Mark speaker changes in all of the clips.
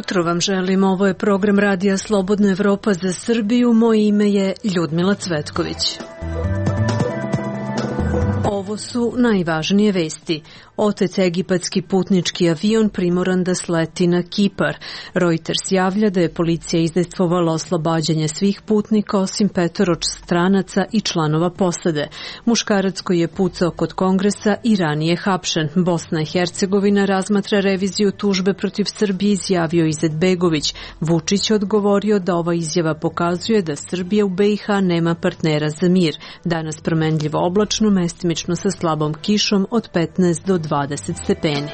Speaker 1: jutro vam želim, ovo je program Radija Slobodna Evropa za Srbiju, moje ime je Ljudmila Cvetković. Ovo su najvažnije vesti. Otet egipatski putnički avion primoran da sleti na Kipar. Reuters javlja da je policija izdejstvovala oslobađanje svih putnika osim 5 stranaca i članova posade. Muškarac koji je pucao kod Kongresa i ranije hapšen. Bosna i Hercegovina razmatra reviziju tužbe protiv Srbije, izjavio Izetbegović. Vučić odgovorio da ova izjava pokazuje da Srbija u BiH nema partnera za mir. Danas promenljivo oblačno, mestimično sa slabom kišom od 15 do 20 stepeni.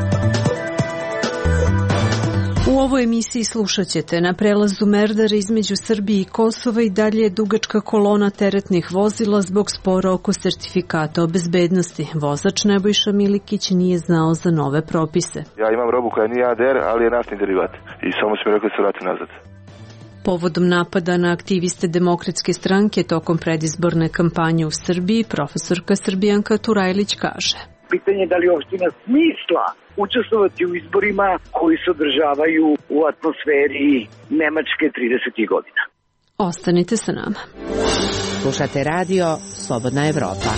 Speaker 1: U ovoj emisiji slušat ćete: na prelazu Merdara između Srbije i Kosova i dalje je dugačka kolona teretnih vozila zbog spora oko sertifikata o bezbednosti. Vozač Nebojša Milikić nije znao za nove propise.
Speaker 2: Ja imam robu koja nije ADR, ali je naftni derivat i samo su mi rekli da se vrati nazad.
Speaker 1: Povodom napada na aktiviste Demokratske stranke tokom predizborne kampanje u Srbiji, profesorka Srbijanka Turajlić kaže:
Speaker 3: pitanje je da li uopšte ima smisla učestvovati u izborima koji se održavaju u atmosferi Nemačke 30. godina.
Speaker 1: Ostanite sa nama.
Speaker 4: Slušate radio Slobodna Evropa.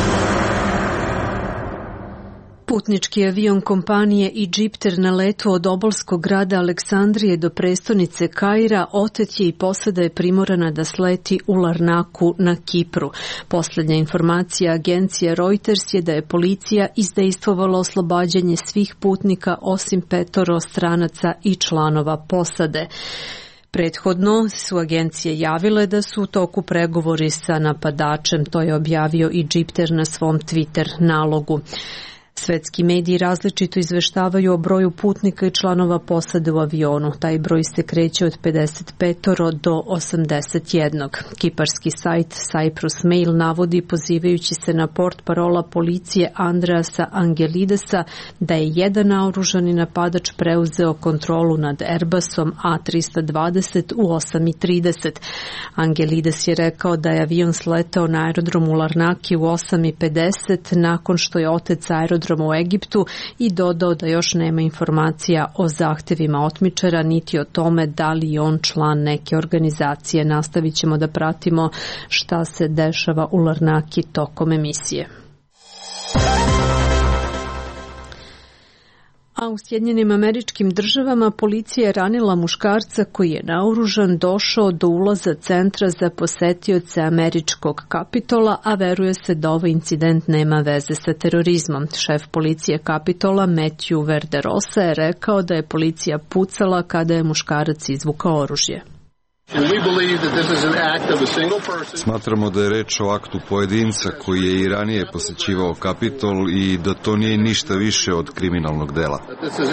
Speaker 1: Putnički avion kompanije Egypter na letu od obalskog grada Aleksandrije do prestonice Kaira otet je i posada je primorana da sleti u Larnaku na Kipru. Poslednja informacija agencije Reuters je da je policija izdejstvovala oslobađanje svih putnika osim 5 stranaca i članova posade. Prethodno su agencije javile da su u toku pregovori sa napadačem, to je objavio Egypter na svom Twitter nalogu. Svetski mediji različito izveštavaju o broju putnika i članova posade u avionu. Taj broj se kreće od 55 do 81. Kiparski sajt Cyprus Mail navodi, pozivajući se na portparola policije Andreasa Angelidesa, da je jedan naoružani napadač preuzeo kontrolu nad Airbusom A320 u 8:30. Angelides je rekao da je avion sletao na aerodromu Larnaki u 8:50 nakon što je otet aerodrom u Egiptu i dodao da još nema informacija o zahtevima otmičara niti o tome da li je on član neke organizacije. Nastavit ćemo da pratimo šta se dešava u Larnaki tokom emisije. A u Sjedinjenim Američkim Državama policija je ranila muškarca koji je naoružan došao do ulaza centra za posetioce američkog Kapitola, a veruje se da ovaj incident nema veze sa terorizmom. Šef policije Kapitola Matthew Verderosa je rekao da je policija pucala kada je muškarac izvukao oružje.
Speaker 5: Smatramo da je reč o aktu pojedinca koji je i ranije posećivao Kapitol i da to nije ništa više od kriminalnog dela.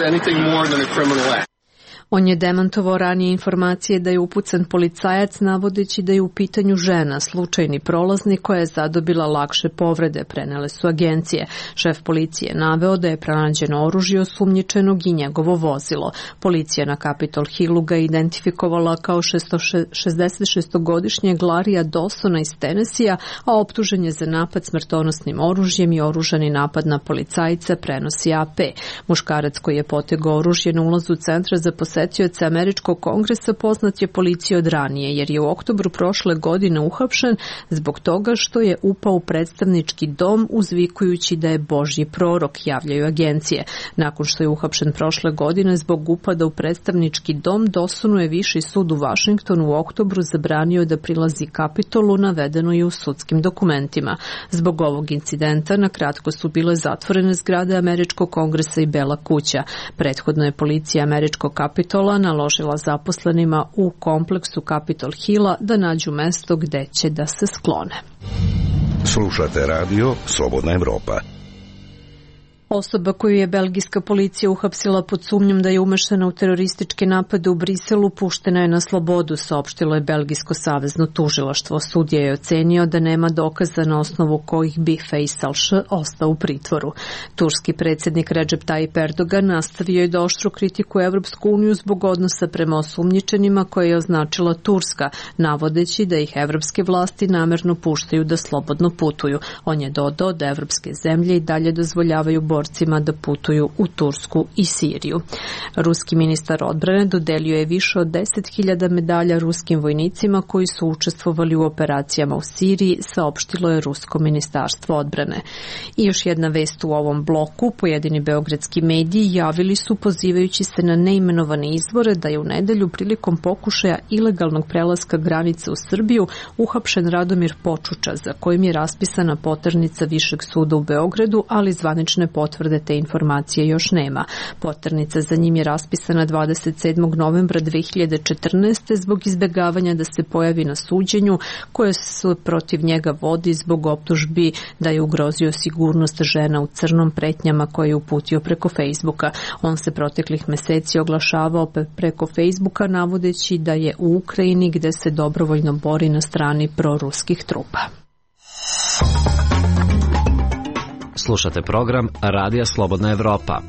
Speaker 1: On je demantovao ranije informacije da je upucan policajac, navodeći da je u pitanju žena, slučajni prolaznik koja je zadobila lakše povrede, prenele su agencije. Šef policije naveo da je pronađeno oružje osumnjičenog i njegovo vozilo. Policija na Capitol Hillu ga identifikovala kao 66-godišnjeg Larrya Dawsona iz Tennesseea, a optužen je za napad smrtonosnim oružjem i oružani napad na policajca, prenosi AP. Muškarac koji je potegao oružje na ulazu centra za posetioce Američkog kongresa poznat je policiji od ranije, jer je u oktobru prošle godine uhapšen zbog toga što je upao u predstavnički dom uzvikujući da je Božji prorok, javljaju agencije. Nakon što je uhapšen prošle godine zbog upada u predstavnički dom, Dawsonu je Viši sud u Vašingtonu u oktobru zabranio da prilazi Kapitolu, navedeno je u sudskim dokumentima. Zbog ovog incidenta na kratko su bile zatvorene zgrade Američkog kongresa i Bela kuća. Prethodno je policija Američkog Kapitola naložila zaposlenima u kompleksu Capitol Hilla da nađu mesto gde će da se sklone.
Speaker 6: Slušate radio Slobodna Evropa.
Speaker 1: Osoba koju je belgijska policija uhapsila pod sumnjom da je umešana u terorističke napade u Briselu puštena je na slobodu, saopštilo je belgijsko savezno tužilaštvo. Sudija je ocenio da nema dokaza na osnovu kojih bi Faisal Š. ostao u pritvoru. Turski predsjednik Recep Tayyip Erdogan nastavio je da oštro kritiku Evropsku uniju zbog odnosa prema osumnjičenima koje je označila Turska, navodeći da ih evropske vlasti namerno puštaju da slobodno putuju. On je dodao da evropske zemlje i dalje dozvoljavaju borcima da putuju u Tursku i Siriju. Ruski ministar odbrane dodelio je više od 10.000 medalja ruskim vojnicima koji su učestvovali u operacijama u Siriji, saopštilo je Rusko ministarstvo odbrane. I još jedna vest u ovom bloku, pojedini beogradski mediji javili su, pozivajući se na neimenovane izvore, da je u nedelju prilikom pokušaja ilegalnog prelaska granice u Srbiju uhapšen Radomir Počuča, za kojim je raspisana poternica Višeg suda u Beogradu, ali zvanične potvrde te informacije još nema. Poternica za njim je raspisana 27. novembra 2014. zbog izbegavanja da se pojavi na suđenju koje se protiv njega vodi zbog optužbi da je ugrozio sigurnost žena u crnom, pretnjama koje je uputio preko Facebooka. On se proteklih meseci oglašavao preko Facebooka navodeći da je u Ukrajini gde se dobrovoljno bori na strani proruskih trupa.
Speaker 7: Slušate program Radija Slobodna Evropa.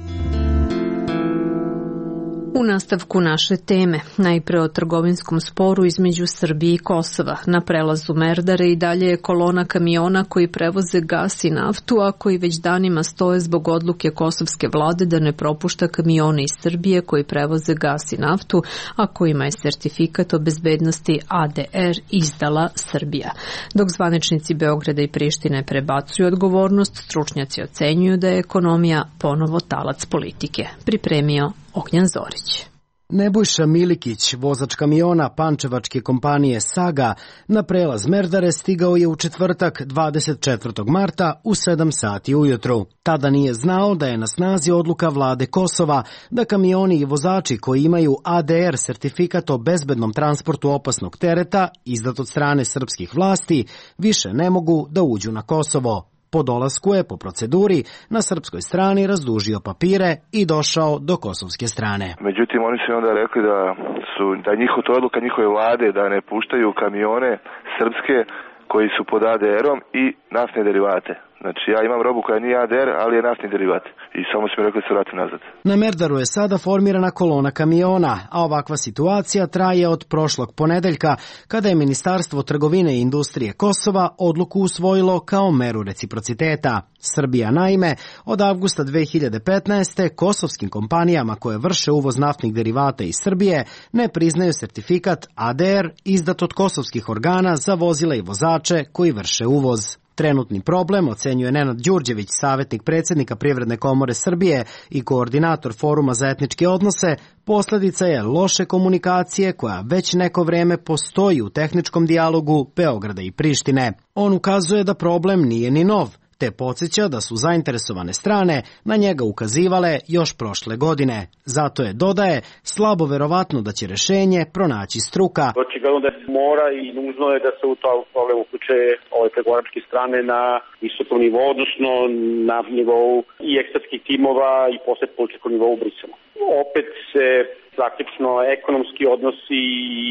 Speaker 1: U nastavku naše teme, najpre o trgovinskom sporu između Srbije i Kosova. Na prelazu Merdare i dalje je kolona kamiona koji prevoze gas i naftu, a koji već danima stoje zbog odluke kosovske vlade da ne propušta kamione iz Srbije koji prevoze gas i naftu, a kojima je sertifikat o bezbednosti ADR izdala Srbija. Dok zvaničnici Beograda i Prištine prebacuju odgovornost, stručnjaci ocenjuju da je ekonomija ponovo talac politike. Pripremio Ognjan Zorić.
Speaker 8: Nebojša Milikić, vozač kamiona pančevačke kompanije Saga, na prelaz Merdare stigao je u četvrtak 24. marta u 7 sati ujutru. Tada nije znao da je na snazi odluka vlade Kosova da kamioni i vozači koji imaju ADR sertifikat o bezbednom transportu opasnog tereta, izdat od strane srpskih vlasti, više ne mogu da uđu na Kosovo. Po dolasku je po proceduri na srpskoj strani razdužio papire i došao do kosovske strane.
Speaker 2: Međutim, oni su onda rekli da to odluka njihove vlade da ne puštaju kamione srpske koji su pod ADR-om i naftne derivate. Znači, ja imam robu koja nije ADR, ali je naftni derivat. I samo su mi rekli da se vrati nazad.
Speaker 8: Na Merdaru je sada formirana kolona kamiona, a ovakva situacija traje od prošlog ponedeljka, kada je Ministarstvo trgovine i industrije Kosova odluku usvojilo kao meru reciprociteta. Srbija, naime, od avgusta 2015. kosovskim kompanijama koje vrše uvoz naftnih derivata iz Srbije ne priznaju sertifikat ADR izdat od kosovskih organa za vozila i vozače koji vrše uvoz. Trenutni problem, ocenjuje Nenad Đurđević, savjetnik predsjednika Privredne komore Srbije i koordinator Foruma za etničke odnose, posljedica je loše komunikacije koja već neko vreme postoji u tehničkom dijalogu Beograda i Prištine. On ukazuje da problem nije ni nov, te podsjeća da su zainteresovane strane na njega ukazivale još prošle godine. Zato je, dodaje, slabo verovatno da će rješenje pronaći struka.
Speaker 9: Očigledno da mora i nužno je da se u to problem uključe ove pregovaračke strane na visokom nivou, odnosno na nivou i ekspertskih timova i posle političkog nivou u Briselu. Opet se praktično ekonomski odnosi i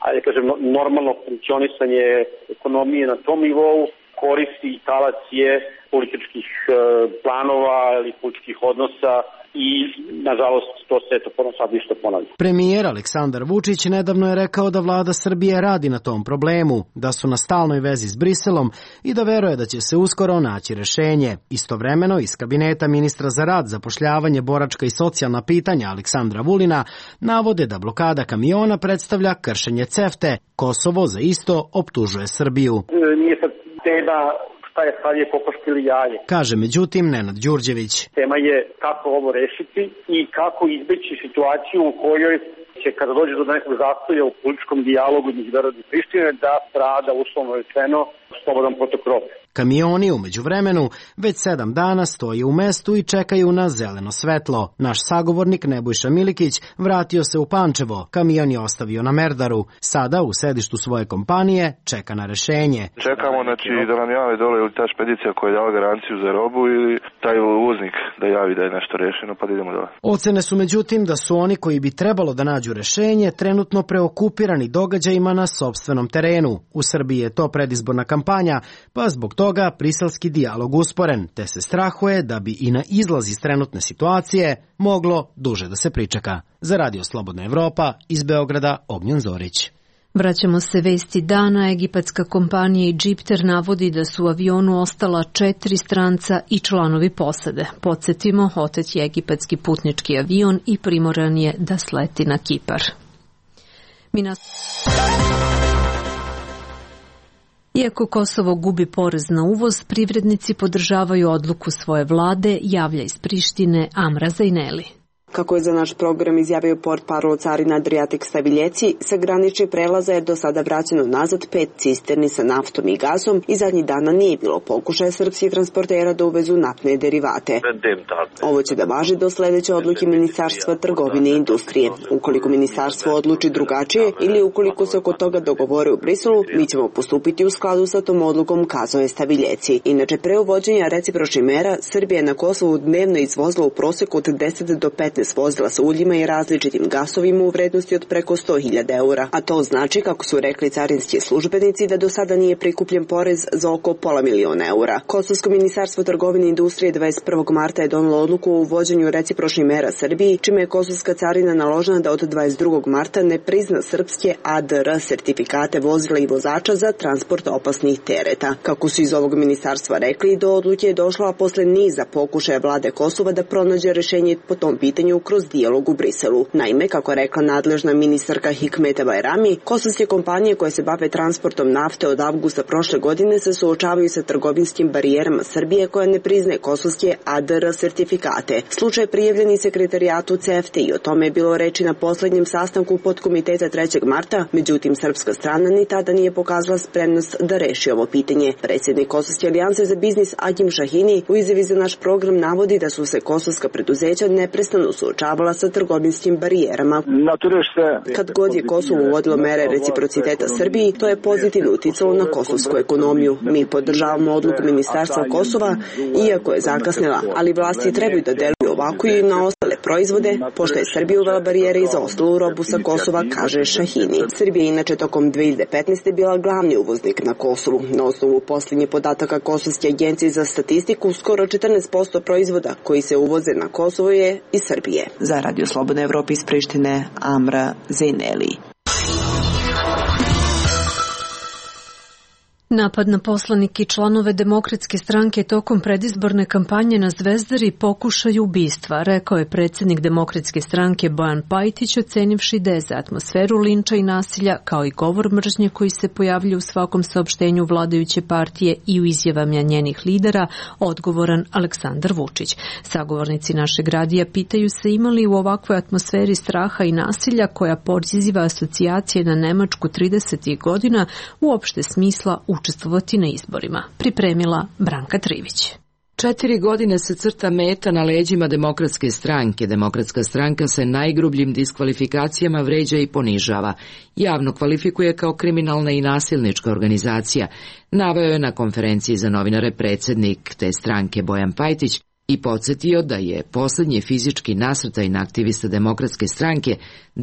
Speaker 9: normalno funkcionisanje ekonomije na tom nivou koristi i talac je političkih planova ili političkih odnosa i, nažalost, to se sad ništa ponavlja.
Speaker 8: Premijer Aleksandar Vučić nedavno je rekao da vlada Srbije radi na tom problemu, da su na stalnoj vezi s Briselom i da veruje da će se uskoro naći rješenje. Istovremeno, iz kabineta ministra za rad, zapošljavanje, boračka i socijalna pitanja Aleksandra Vulina navode da blokada kamiona predstavlja kršenje CEFTA. Kosovo za isto optužuje Srbiju.
Speaker 9: Nije sad tema šta je stavlje kokoške ili jaje.
Speaker 8: Kaže međutim Nenad Đurđević.
Speaker 9: Tema je kako ovo rešiti i kako izbeći situaciju u kojoj će kada dođe do nekog zastoja u političkom dijalogu između Beograda i Prištine da strada, uslovno rečeno, slobodan protok robe.
Speaker 8: Kamioni u međuvremenu već 7 dana stoje u mestu i čekaju na zeleno svetlo. Naš sagovornik Nebojša Milikić vratio se u Pančevo, kamion je ostavio na Merdaru. Sada u sedištu svoje kompanije čeka na rešenje.
Speaker 2: Čekamo da nam jave dole ili ta špedicija koja je dala garanciju za robu ili taj uvoznik da javi da je nešto rešeno pa da idemo dole.
Speaker 8: Ocene su međutim da su oni koji bi trebalo da nađu rešenje trenutno preokupirani događajima na sopstvenom terenu. U Srbiji je to predizborna kampanja, pa zbog toga briselski dijalog usporen, te se strahuje da bi i na izlaz iz trenutne situacije moglo duže da se pričeka. Za Radio Slobodna Evropa iz Beograda, Ognjan Zorić.
Speaker 1: Vraćamo se vesti dana. Egipatska kompanija Egypter navodi da su u avionu ostala 4 stranca i članovi posade. Podsjetimo, otet je egipatski putnički avion i primoran je da sleti na Kipar. Iako Kosovo gubi porez na uvoz, privrednici podržavaju odluku svoje vlade, javlja iz Prištine Amra Zajneli.
Speaker 10: Kako je za naš program izjavio portparol carina Adriatik Staviljeci, sa graničnih prelaza je do sada vraćeno nazad 5 cisterni sa naftom i gazom i zadnjih dana nije bilo pokušaja srpskih transportera da uvezu naftne derivate. Ovo će da važi do sledeće odluke Ministarstva trgovine i industrije. Ukoliko ministarstvo odluči drugačije ili ukoliko se oko toga dogovore u Briselu, mi ćemo postupiti u skladu sa tom odlukom, kazao je Staviljeci. Inače, pre uvođenja recipročnih mera, Srbija je na Kosovu dnevno izvozila u proseku od 10 do 15 vozila sa uljima i različitim gasovima u vrednosti od preko 100.000 eura. A to znači, kako su rekli carinski službenici, da do sada nije prikupljen porez za oko $500.000 eura. Kosovsko ministarstvo trgovine i industrije 21. marta je donelo odluku o uvođenju recipročnih mera Srbiji, čime je kosovska carina naložena da od 22. marta ne prizna srpske ADR sertifikate vozila i vozača za transport opasnih tereta. Kako su iz ovog ministarstva rekli, do odluke je došla posle niza pokušaja vlade Kosova da pronađe rešenje po tom pitanju kroz dijalog u Briselu. Naime, kako rekla nadležna ministarka Hikmeta Bajrami, kosovske kompanije koje se bave transportom nafte od avgusta prošle godine se suočavaju sa trgovinskim barijerama Srbije koja ne priznaje kosovske ADR sertifikate. Slučaj prijavljen i sekretarijatu CEFTA i o tome je bilo reči na poslednjem sastanku podkomiteta 3. marta, međutim srpska strana ni tada nije pokazala spremnost da reši ovo pitanje. Predsjednik Kosovske alijanse za biznis Agim Šahini u izjavi za naš program navodi da su se kosovska preduzeća neprestano suočavala sa trgovinskim barijerama. Kad god je Kosovo uvodilo mere reciprociteta Srbiji, to je pozitivno uticalo na kosovsku ekonomiju. Mi podržavamo odluku Ministarstva Kosova, iako je zakasnila, ali vlasti trebaju da deluju ovako i na ostale proizvode, pošto je Srbija uvela barijere i za ostalu robu sa Kosova, kaže Šahini. Srbija inače tokom 2015. bila glavni uvoznik na Kosovu. Na osnovu posljednjih podataka Kosovske agencije za statistiku, skoro 14% proizvoda koji se uvoze na Kosovo je iz Srbije. Za Radio Slobodna Evropa iz Prištine, Amra Zajneli.
Speaker 1: Napad na poslanike i članove Demokratske stranke tokom predizborne kampanje na Zvezdari pokušaj ubistva, rekao je predsjednik Demokratske stranke Bojan Pajtić, ocenivši da je za atmosferu linča i nasilja, kao i govor mržnje koji se pojavlja u svakom saopštenju vladajuće partije i u izjavama njenih lidera, odgovoran Aleksandar Vučić. Sagovornici našeg radija pitaju se imali u ovakvoj atmosferi straha i nasilja koja poziva asocijacije na Nemačku 30. godina uopšte smisla učestvovati na izborima. Pripremila Branka Trivić.
Speaker 11: 4 godine se crta meta na leđima Demokratske stranke. Demokratska stranka se najgrubljim diskvalifikacijama vređa i ponižava. Javno kvalifikuje kao kriminalna i nasilnička organizacija. Naveo je na konferenciji za novinare predsjednik te stranke Bojan Pajtić i podsjetio da je poslednji fizički nasrtaj na aktivista Demokratske stranke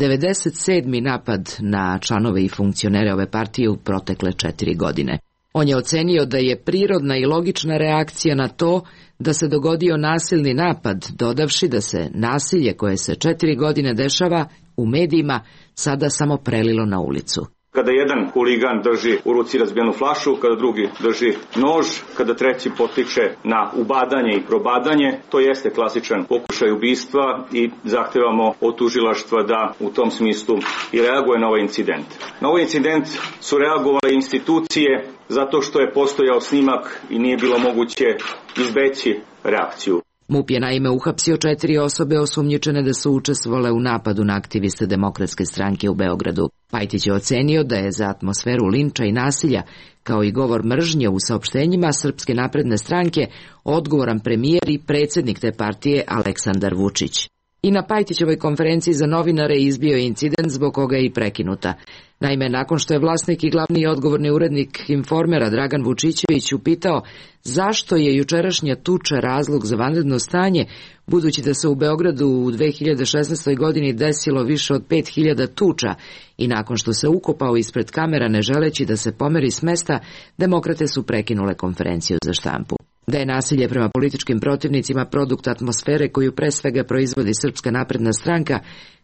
Speaker 11: 97. napad na članove i funkcionere ove partije u protekle 4 godine. On je ocenio da je prirodna i logična reakcija na to da se dogodio nasilni napad, dodavši da se nasilje koje se 4 godine dešava u medijima sada samo prelilo na ulicu.
Speaker 12: Kada jedan huligan drži u ruci razbijenu flašu, kada drugi drži nož, kada treći potiče na ubadanje i probadanje, to jeste klasičan pokušaj ubistva i zahtevamo od tužilaštva da u tom smislu i reaguje na ovaj incident. Na ovaj incident su reagovale institucije zato što je postojao snimak i nije bilo moguće izbeći reakciju.
Speaker 11: MUP je naime uhapsio 4 osobe osumnjičene da su učestvovale u napadu na aktiviste Demokratske stranke u Beogradu. Pajtić je ocenio da je za atmosferu linča i nasilja, kao i govor mržnje u saopštenjima Srpske napredne stranke, odgovoran premijer i predsjednik te partije Aleksandar Vučić. I na Pajtićevoj konferenciji za novinare izbio je incident zbog koga je i prekinuta. Naime, nakon što je vlasnik i glavni odgovorni urednik Informera Dragan Vučićević upitao zašto je jučerašnja tuča razlog za vanredno stanje, budući da se u Beogradu u 2016. godini desilo više od 5000 tuča i nakon što se ukopao ispred kamera ne želeći da se pomeri s mesta, demokrate su prekinule konferenciju za štampu. Da je nasilje prema političkim protivnicima produkt atmosfere koju pre svega proizvodi Srpska napredna stranka,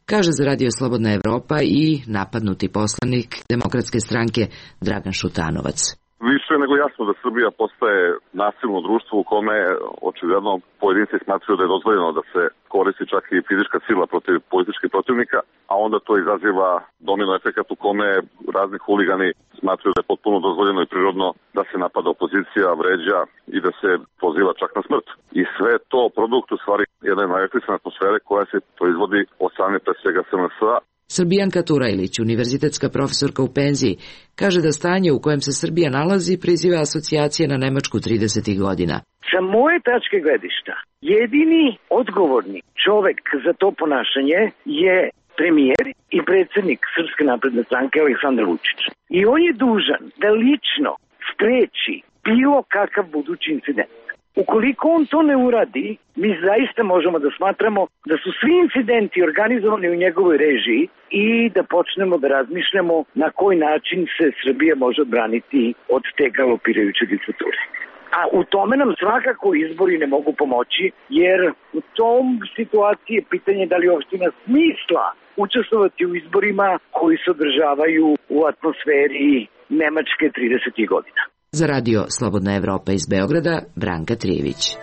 Speaker 11: kaže za Radio Slobodna Evropa i napadnuti poslanik Demokratske stranke Dragan Šutanovac.
Speaker 13: Više nego jasno da Srbija postaje nasilno društvo u kome očigledno pojedinci smatraju da je dozvoljeno da se koristi čak i fizička sila protiv političkih protivnika, a onda to izaziva domino efekat u kome razni huligani smatraju da je potpuno dozvoljeno i prirodno da se napada opozicija, vređa i da se poziva čak na smrt. I sve to produkt u stvari jedne najaktisne atmosfere koja se proizvodi od strane pre svega SNS-a.
Speaker 11: Srbijanka Turajlić, univerzitetska profesorka u penziji, kaže da stanje u kojem se Srbija nalazi priziva asocijacije na Nemačku 30. godina.
Speaker 3: Sa moje tačke gledišta, jedini odgovorni čovek za to ponašanje je premijer i predsjednik Srpske napredne stranke Aleksandar Vučić. I on je dužan da lično spreči bilo kakav budući incident. Ukoliko on to ne uradi, mi zaista možemo da smatramo da su svi incidenti organizovani u njegovoj režiji i da počnemo da razmišljamo na koji način se Srbija može odbraniti od te galopirajuće diktature. A u tome nam svakako izbori ne mogu pomoći, jer u tom situaciji je pitanje da li uopšte ima smisla učestvovati u izborima koji se održavaju u atmosferi Nemačke 30. godina.
Speaker 11: Za Radio Slobodna Evropa iz Beograda, Branka Trijević.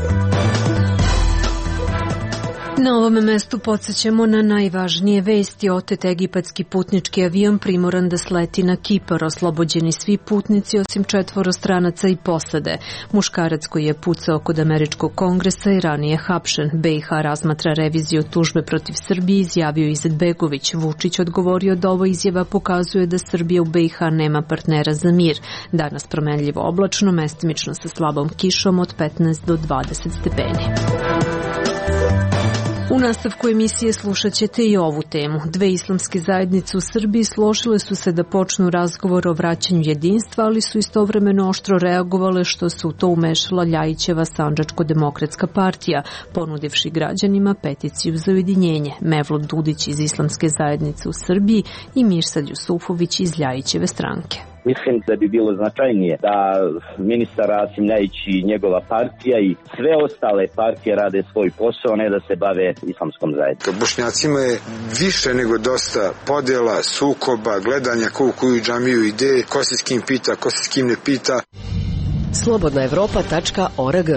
Speaker 1: Na ovom mestu podsjećamo na najvažnije vesti. Otet egipatski putnički avion primoran da sleti na Kipar, oslobođeni svi putnici osim 4 stranaca i posade. Muškarac koji je pucao kod američkog kongresa i ranije hapšen. BiH razmatra reviziju tužbe protiv Srbije, izjavio Izetbegović. Vučić odgovorio da ova izjava pokazuje da Srbija u BiH nema partnera za mir. Danas promenljivo oblačno, mestimično sa slabom kišom od 15 do 20 stepeni. U nastavku emisije slušat ćete i ovu temu. 2 islamske zajednice u Srbiji složile su se da počnu razgovor o vraćanju jedinstva, ali su istovremeno oštro reagovale što se u to umešala Ljajićeva Sandžačko-demokratska partija, ponudivši građanima peticiju za ujedinjenje. Mevlut Dudić iz islamske zajednice u Srbiji i Mirsad Jusufović iz Ljajićeve stranke.
Speaker 14: Mislim da bi bilo značajnije da ministar Rasim Ljajić i njegova partija i sve ostale partije rade svoj posao, ne da se bave islamskom zajednicom.
Speaker 15: Bošnjacima je više nego dosta podjela, sukoba, gledanja ko u koju džamiju ide, ko se s kim pita, ko se s kim ne pita.
Speaker 4: Slobodnaevropa.org.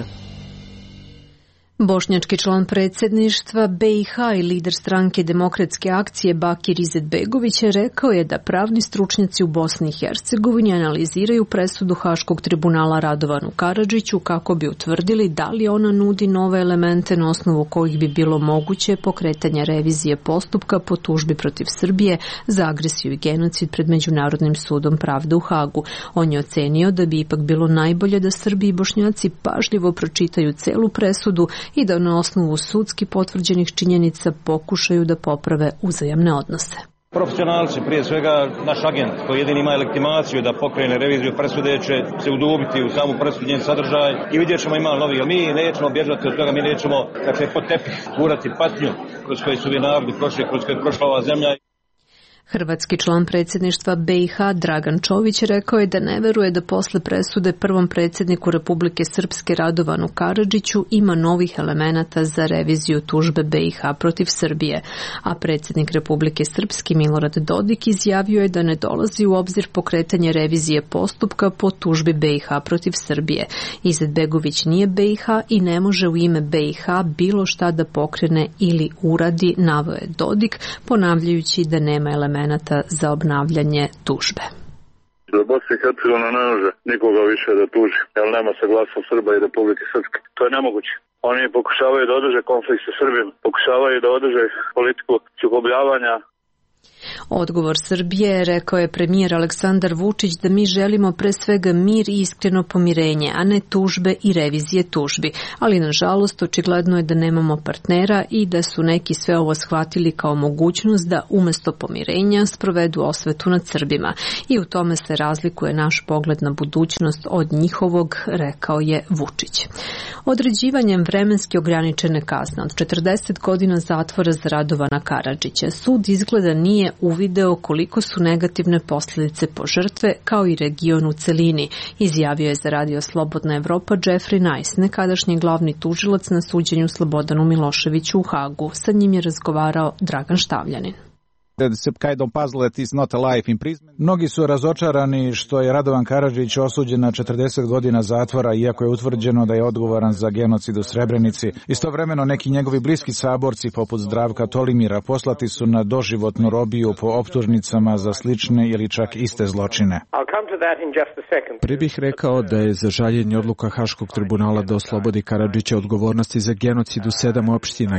Speaker 1: Bošnjački član predsjedništva BiH i lider stranke Demokratske akcije Bakir Izetbegović rekao je da pravni stručnjaci u Bosni i Hercegovini analiziraju presudu Haškog tribunala Radovanu Karadžiću kako bi utvrdili da li ona nudi nove elemente na osnovu kojih bi bilo moguće pokretanje revizije postupka po tužbi protiv Srbije za agresiju i genocid pred Međunarodnim sudom pravde u Hagu. On je ocenio da bi ipak bilo najbolje da Srbi i Bošnjaci pažljivo pročitaju celu presudu i da na osnovu sudski potvrđenih činjenica pokušaju da poprave uzajamne odnose.
Speaker 16: Profesionalci, prije svega naš agent koji jedini ima legitimaciju da pokrene reviziju presude će se udubiti u samu presudu, njen sadržaj i vidjet ćemo ima novi. Mi nećemo bježati od toga, mi nećemo pod tepih gurati patnju kroz koje su vi narodi prošli, kroz koje je prošla ova zemlja.
Speaker 1: Hrvatski član predsjedništva BiH Dragan Čović rekao je da ne veruje da posle presude prvom predsjedniku Republike Srpske Radovanu Karadžiću ima novih elemenata za reviziju tužbe BiH protiv Srbije, a predsjednik Republike Srpske Milorad Dodik izjavio je da ne dolazi u obzir pokretanje revizije postupka po tužbi BiH protiv Srbije. Izetbegović nije BiH i ne može u ime BiH bilo šta da pokrene ili uradi, naveo je Dodik, ponavljajući da nema elemenata za obnavljanje tužbe.
Speaker 17: Da Bosna i Hercegovina ne može nikoga više da tuži, jer nema saglasnost Srba i Republike Srpske. To je nemoguće. Oni pokušavaju da održe konflikt sa Srbijom, pokušavaju da održe politiku sukobljavanja.
Speaker 1: Odgovor Srbije, rekao je premijer Aleksandar Vučić, da mi želimo pre svega mir i iskreno pomirenje, a ne tužbe i revizije tužbi. Ali nažalost očigledno je da nemamo partnera i da su neki sve ovo shvatili kao mogućnost da umesto pomirenja sprovedu osvetu nad Srbima. I u tome se razlikuje naš pogled na budućnost od njihovog, rekao je Vučić. Određivanjem vremenski ograničene kazne od 40 godina zatvora za Radovana Karadžića, sud izgleda nije uvideo koliko su negativne posljedice po žrtve kao i region u celini, izjavio je za Radio Slobodna Evropa Jeffrey Nice, nekadašnji glavni tužilac na suđenju Slobodanu Miloševiću u Hagu. Sa njim je razgovarao Dragan Štavljanin.
Speaker 18: Mnogi su razočarani što je Radovan Karadžić osuđen na 40 godina zatvora, iako je utvrđeno da je odgovoran za genocid u Srebrenici. Istovremeno neki njegovi bliski saborci, poput Zdravka Tolimira, poslati su na doživotnu robiju po optužnicama za slične ili čak iste zločine.
Speaker 19: Prije bih rekao da je za žaljenje odluka Haškog tribunala da oslobodi Karadžića odgovornosti za genocid u 7 opština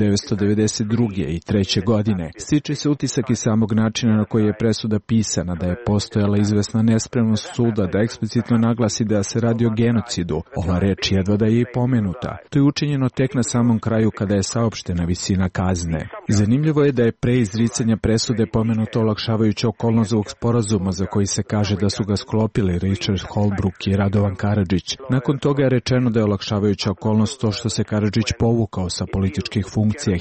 Speaker 19: 1992. i 3. godine. Stiče se utisak i samog načina na koji je presuda pisana, da je postojala izvesna nespremnost suda da eksplicitno naglasi da se radi o genocidu. Ova reč jedva da je i pomenuta. To je učinjeno tek na samom kraju kada je saopštena visina kazne. Zanimljivo je da je pre izricanja presude pomenuto olakšavajuća okolnost ovog sporazuma za koji se kaže da su ga sklopili Richard Holbrooke i Radovan Karadžić. Nakon toga je rečeno da je olakšavajuća okolnost to što se Karadžić povukao sa političkih funkcija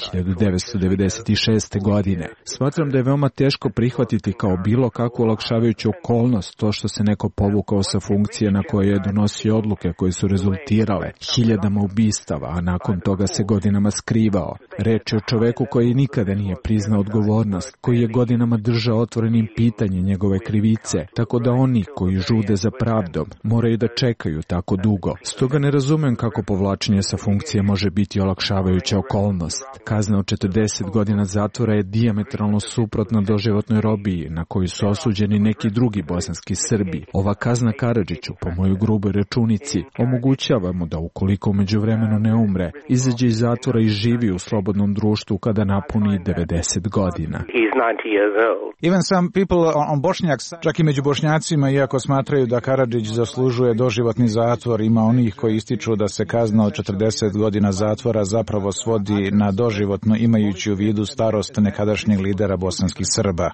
Speaker 19: 1996. godine. Smatram da je veoma teško prihvatiti kao bilo kakvu olakšavajuću okolnost to što se neko povukao sa funkcije na koje je donosio odluke koje su rezultirale hiljadama ubistava, a nakon toga se godinama skrivao. Reč je o čoveku koji nikada nije priznao odgovornost, koji je godinama držao otvorenim pitanje njegove krivice, tako da oni koji žude za pravdom moraju da čekaju tako dugo. Stoga ne razumem kako povlačenje sa funkcije može biti olakšavajuća okolnost. Kazna od 40 godina zatvora je dijametralno suprotna doživotnoj robiji na koju su osuđeni neki drugi bosanski Srbi. Ova kazna Karadžiću, po mojoj gruboj računici, omogućava mu da ukoliko umeđuvremenu ne umre, izađe iz zatvora i živi u slobodnom društvu kada napuni 90 godina.
Speaker 18: Even some people on Bošnjaks, čak i među Bošnjacima, iako smatraju da Karadžić zaslužuje doživotni zatvor, ima onih koji ističu da se kazna od 40 godina zatvora zapravo svodi na doživotno, imajući u vidu starost nekadašnjeg lidera bosanskih Srba.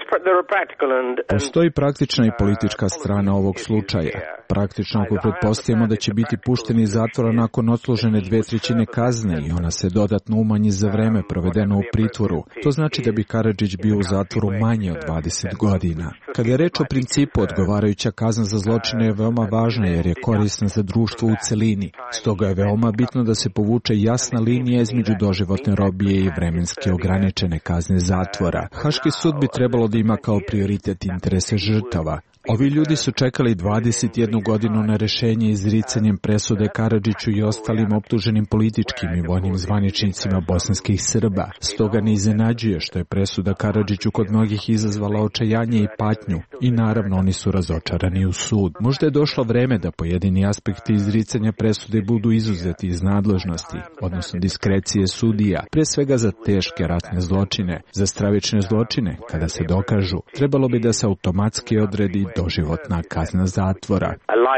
Speaker 19: Postoji praktična i politička strana ovog slučaja. Praktično ako pretpostavimo da će biti pušten iz zatvora nakon odslužene 2/3 kazne i ona se dodatno umanji za vreme provedeno u pritvoru, to znači da bi Karadžić bio u zatvoru manje od 20 godina. Kada je reč o principu, odgovarajuća kazna za zločine je veoma važna jer je korisna za društvo u celini. Stoga je veoma bitno da se povuče jasna linija između doživotne robije i vremenski ograničene kazne zatvora. Haški sud bi trebalo da ima kao prioritet interese žrtava. Ovi ljudi su čekali 21 godinu na rešenje izricanjem presude Karadžiću i ostalim optuženim političkim i vojnim zvaničnicima bosanskih Srba. Stoga ne iznenađuje što je presuda Karadžiću kod mnogih izazvala očajanje i patnju i naravno oni su razočarani u sud. Možda je došlo vreme da pojedini aspekti izricanja presude budu izuzeti iz nadležnosti, odnosno diskrecije sudija, pre svega za teške ratne zločine. Za stravične zločine, kada se dokažu, trebalo bi da se automatski odredi doživotna kazna zatvora.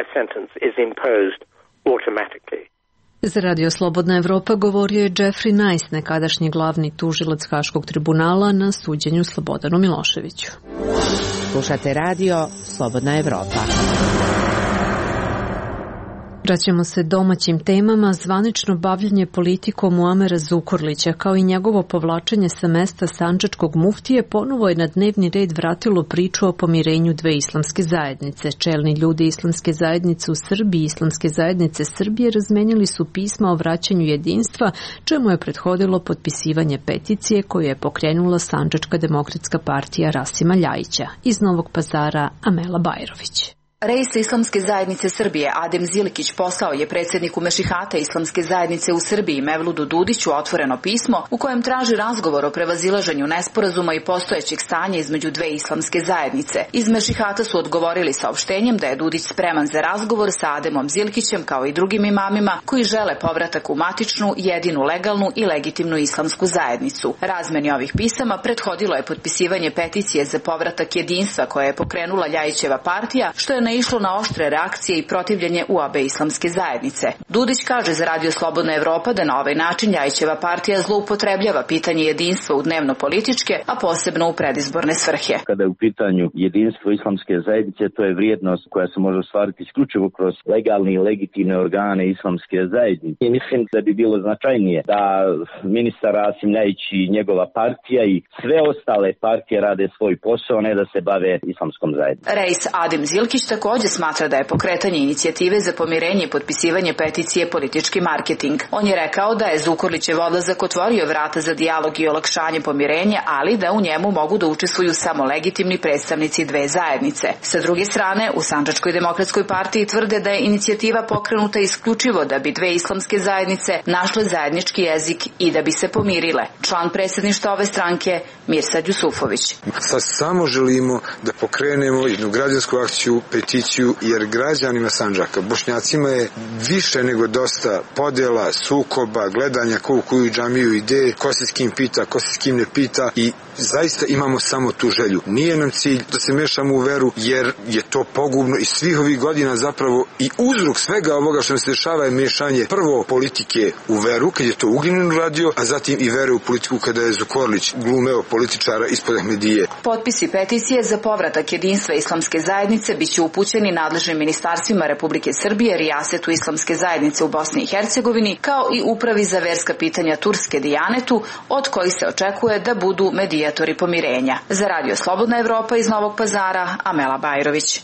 Speaker 1: Za Radio Slobodna Evropa govorio je Jeffrey Nice, nekadašnji glavni tužilac Haškog tribunala na suđenju Slobodanu Miloševiću.
Speaker 4: Slušate Radio Slobodna Evropa.
Speaker 1: Vraćamo se domaćim temama. Zvanično bavljenje politikom Muamera Zukorlića kao i njegovo povlačenje sa mesta sandžačkog muftije ponovo je na dnevni red vratilo priču o pomirenju dve islamske zajednice. Čelni ljudi islamske zajednice u Srbiji i islamske zajednice Srbije razmenjali su pisma o vraćanju jedinstva, čemu je prethodilo potpisivanje peticije koju je pokrenula Sandžačka demokratska partija Rasima Ljajića. Iz Novog Pazara Amela Bajrović.
Speaker 20: Reis Islamske zajednice Srbije Adem Zilikić poslao je predsjedniku Mešihata Islamske zajednice u Srbiji Mevludu Dudiću otvoreno pismo u kojem traži razgovor o prevazilaženju nesporazuma i postojećeg stanja između dve islamske zajednice. Iz Mešihata su odgovorili saopštenjem da je Dudić spreman za razgovor sa Ademom Zilikićem kao i drugim imamima koji žele povratak u matičnu, jedinu legalnu i legitimnu islamsku zajednicu. Razmeni ovih pisama prethodilo je potpisivanje peticije za povratak jedinstva koje je pokrenula Ljajićeva partija, što je na naišlo na oštre reakcije i protivljenje u obe islamske zajednice. Dudić kaže za Radio Slobodna Evropa da na ovaj način Ljajićeva partija zloupotrebljava pitanje jedinstva u dnevno-političke, a posebno u predizborne svrhe.
Speaker 14: Kada je u pitanju jedinstvo islamske zajednice, to je vrijednost koja se može ostvariti isključivo kroz legalne i legitimne organe islamske zajednice. I mislim da bi bilo značajnije da ministar Rasim Ljajić i njegova partija i sve ostale partije rade svoj posao, ne da se bave islamskom zajednicom.
Speaker 20: Reis Adem Zilkić takođe smatra da je pokretanje inicijative za pomirenje i potpisivanje peticije politički marketing. On je rekao da je Zukorlićev odlazak otvorio vrata za dijalog i olakšanje pomirenja, ali da u njemu mogu da učestvuju samo legitimni predstavnici dve zajednice. Sa druge strane, u Sandžačkoj demokratskoj partiji tvrde da je inicijativa pokrenuta isključivo da bi dve islamske zajednice našle zajednički jezik i da bi se pomirile. Član predsjedništva ove stranke Mirsad Jusufović.
Speaker 15: Sad samo želimo da pokrenemo jednu građansku akciju, peticiju, jer građanima Sandžaka, Bošnjacima je više nego dosta podjela, sukoba, gledanja ko u koju džamiju ide, ko se s kim pita, ko se s kim ne pita i zaista imamo samo tu želju. Nije nam cilj da se mešamo u veru, jer je to pogubno i svih ovih godina zapravo i uzrok svega ovoga što se dešava je mešanje prvo politike u veru, kad je to Ugljanin radio, a zatim i vere u politiku kada je Zukorlić glumeo političara ispod Ahmedije.
Speaker 20: Potpisi peticije za povratak jedinstva islamske zajednice biće upućeni nadležnim ministarstvima Republike Srbije, Rijasetu islamske zajednice u Bosni i Hercegovini, kao i Upravi za verska pitanja Turske Dijanetu, od kojih se očekuje da budu medijatori pomirenja. Za Radio Slobodna Evropa iz Novog Pazara, Amela Bajrović.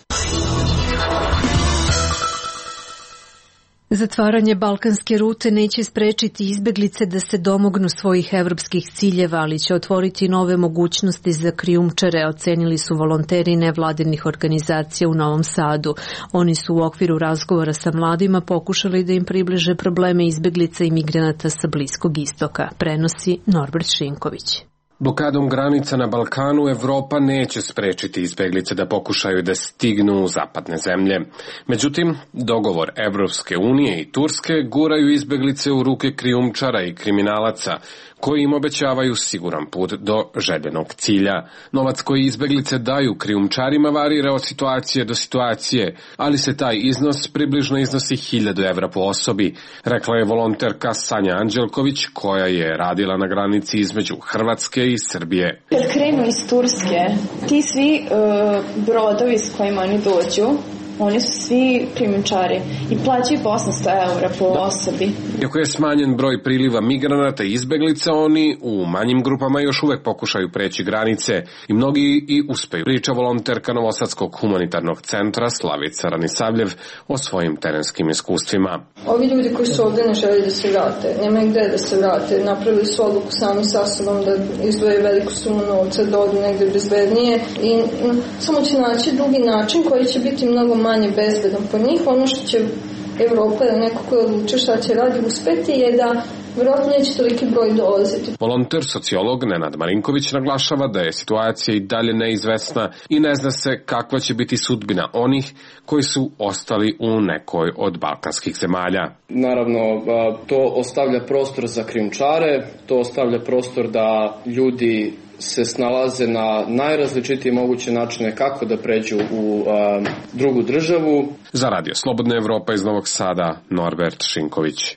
Speaker 1: Zatvaranje balkanske rute neće sprečiti izbeglice da se domognu svojih evropskih ciljeva, ali će otvoriti nove mogućnosti za krijumčare, ocenili su volonteri nevladinih organizacija u Novom Sadu. Oni su u okviru razgovora sa mladima pokušali da im približe probleme izbeglica i migranata sa Bliskog istoka, prenosi Norbert Šinković.
Speaker 21: Blokadom granica na Balkanu Evropa neće sprečiti izbeglice da pokušaju da stignu u zapadne zemlje. Međutim, dogovor Evropske unije i Turske guraju izbeglice u ruke krijumčara i kriminalaca, koji im obećavaju siguran put do željenog cilja. Novac koji izbeglice daju krijumčarima varira od situacije do situacije, ali se taj iznos približno iznosi 1000 evra po osobi, rekla je volonterka Sanja Anđelković, koja je radila na granici između Hrvatske i Srbije.
Speaker 22: Kad krenu iz Turske, ti svi brodovi s kojima oni dođu, oni su svi krijumčari i plaćaju po 800 evra po osobi.
Speaker 21: Iako je smanjen broj priliva migranata i izbeglica, oni u manjim grupama još uvek pokušaju preći granice i mnogi i uspeju. Priča volonterka Novosadskog humanitarnog centra Slavica Ranisavljev o svojim terenskim iskustvima.
Speaker 22: Ovi ljudi koji su ovdje ne žele da se vrate, nemaju gde da se vrate, napravili su odluku sami sa sobom da izdvoje veliku sumu novca, da odu negdje bezbednije i samo će naći drugi način koji će biti mnogo manje bezbedan po njih. Ono što će Evropa ili neko koji odluče šta će radi uspeti je da vjerojatno neće toliki broj dolaziti.
Speaker 21: Volonter, sociolog Nenad Marinković naglašava da je situacija i dalje neizvesna i ne zna se kakva će biti sudbina onih koji su ostali u nekoj od balkanskih zemalja.
Speaker 23: Naravno, to ostavlja prostor za krijumčare, to ostavlja prostor da ljudi se snalaze na najrazličitije moguće načine kako da pređu u drugu državu.
Speaker 21: Za Radio Slobodna Evropa iz Novog Sada, Norbert Šinković.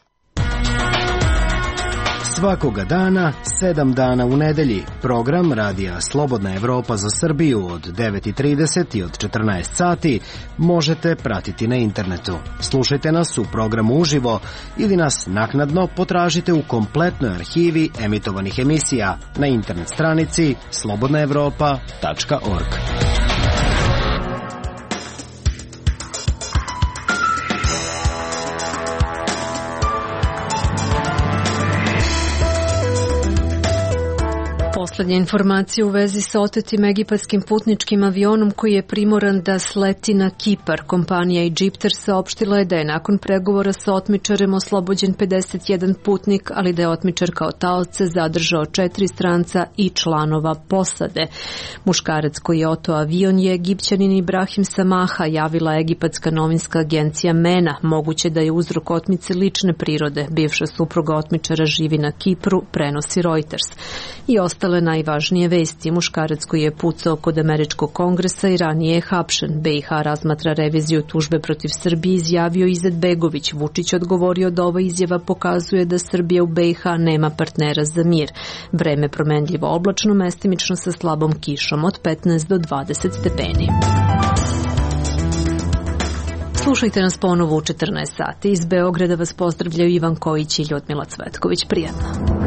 Speaker 8: Svakoga dana, 7 dana u nedelji, program Radija Slobodna Evropa za Srbiju od 9:30 i od 14 sati možete pratiti na internetu. Slušajte nas u programu uživo ili nas naknadno potražite u kompletnoj arhivi emitovanih emisija na internet stranici slobodnaevropa.org.
Speaker 1: Poslednje informacije u vezi sa otetim egipatskim putničkim avionom koji je primoran da sleti na Kipar. Kompanija Egypter saopštila je da je nakon pregovora sa otmičarem oslobođen 51 putnik, ali da je otmičar kao taoce zadržao 4 stranca i članova posade. Muškarac koji je oteo avion je Egipćanin Ibrahim Samaha, javila egipatska novinska agencija MENA. Moguće da je uzrok otmice lične prirode. Bivša supruga otmičara živi na Kipru, prenosi Reuters. I ostale ostale najvažnije vesti. Muškarac koji je pucao kod američkog kongresa i ranije je hapšen. BiH razmatra reviziju tužbe protiv Srbije, izjavio Izetbegović. Vučić odgovorio da ova izjava pokazuje da Srbija u BiH nema partnera za mir. Vreme promenljivo oblačno, mestimično sa slabom kišom od 15 do 20 stepeni. Slušajte nas ponovo u 14 sati. Iz Beograda vas pozdravljaju Ivan Kojić i Ljudmila Cvetković. Prijatno.